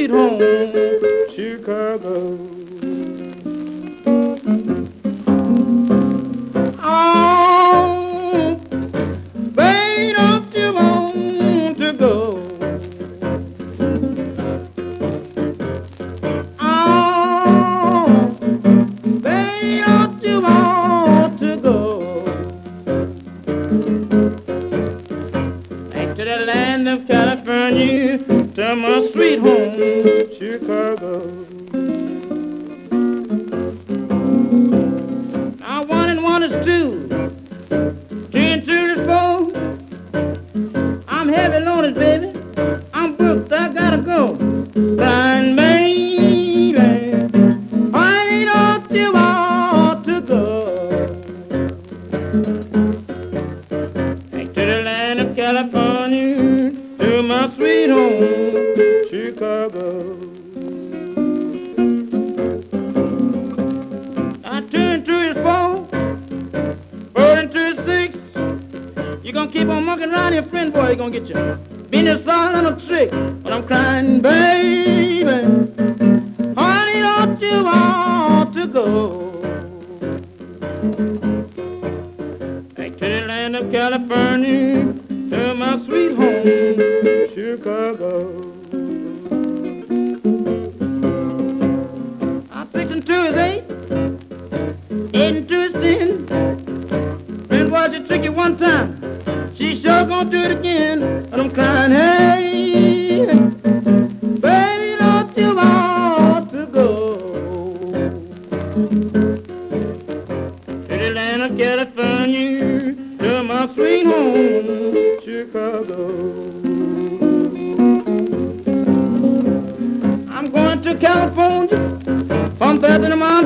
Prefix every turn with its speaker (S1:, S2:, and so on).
S1: sweet home, Chicago. Oh, baby, don't you want to go? Oh, baby, don't you want to go back to the land of California, to my sweet home, Chicago? Now 1 and 1 is 2, 2 and 2 is 4. I'm heavy loaded, baby. I'm booked, I gotta go. Blind baby, why don't you want to go back to the land of California, to my sweet home, Chicago? Now 2 and 2 is 4, 4 and 2 is 6. You gonna keep on monkeying around your friend, boy, you gonna get your business all on a trick. But I'm crying, baby, honey, don't you want to go back to the land of California, to my sweet home, Chicago? I'm 6 and 2 is 8, 8 and 2 is 10. Friend, boy, she trick you one time, she sure gonna do it again. But I'm crying, hey, baby, don't you want to go to the land of California, to my sweet home, Chicago? I'm going to California from Bethlehem,